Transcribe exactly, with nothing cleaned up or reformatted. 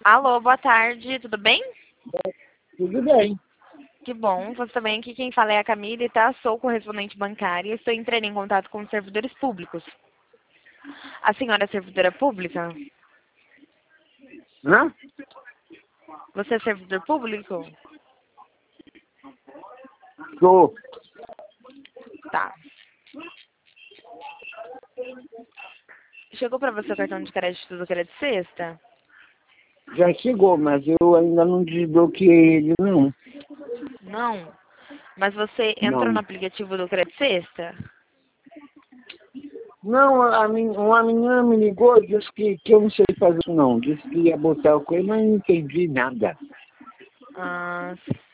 Alô, boa tarde, tudo bem? Tudo bem. Que bom, você também aqui quem fala é a Camille, tá? Sou correspondente bancária e estou entrando em contato com os servidores públicos. A senhora é servidora pública? Hã? Você é servidor público? Sou. Tá. Chegou para você o cartão de crédito do Crédito Sexta? Já chegou, mas eu ainda não desbloqueei ele, não. Não. Mas você entrou Não. no aplicativo do Crédito Sexta? Não, a, men- uma menina me ligou e disse que, que eu não sei fazer isso, não. Disse que ia botar o coelho, mas não entendi nada. Ah,